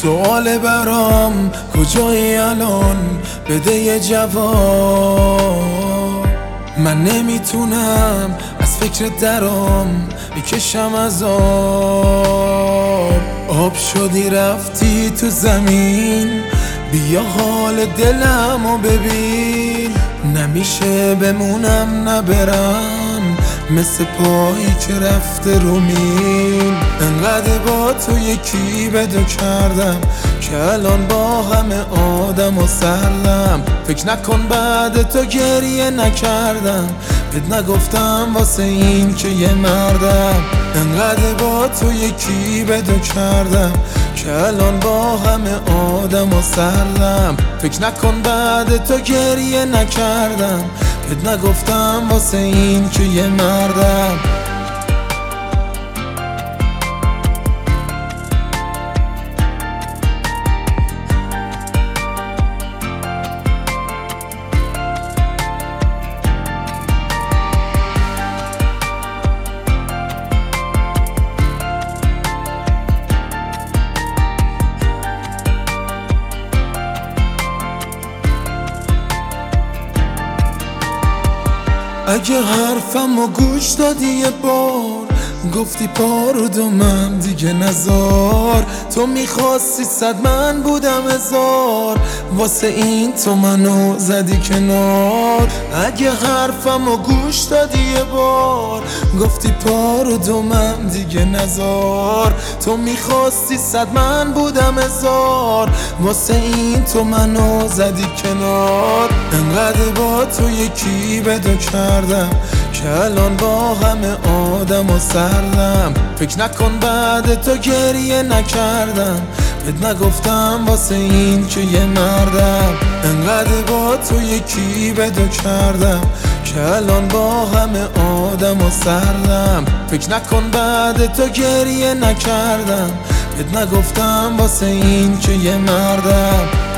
سوال برام کجایی الان بده یه جواب. من نمیتونم از فکر درام بکشم از آب شدی رفتی تو زمین، بیا حال دلمو ببین. نمیشه بمونم نبرم مثل پایی که رفته رو میل. انقدر با تو یکی بدو کردم که الان با همه آدم و سردم. فکر نکن بعد تو گریه نکردم، بهت نگفتم واسه این که یه مردم. انقدر با تو یکی بدو کردم که الان با همه آدم و سردم. فکر نکن بعد تو گریه نکردم، بهت نگفتم واسه این که یه مردم. اگه حرفمو گوش دادی یه بار، گفتی پارو دومم دیگه نزار. تو میخواستی 100 من بودم 1000، واسه این تو منو زدی کنار. اگه حرفمو گوش دادی یه بار، گفتی پارو دومم دیگه نزار. تو میخواستی 100 من بودم 1000، واسه این تو منو زدی کنار. انقدر با تو یکی بدو کردم که الان با همه آدم و سردم. فکر نکن بعد تو گریه نکردم، بهت نگفتم واسه این که یه مردم. انقدر با تو یکی بدو کردم که الان با همه آدم و سردم. فکر نکن بعد تو گریه نکردم، بهت نگفتم واسه این که یه مردم.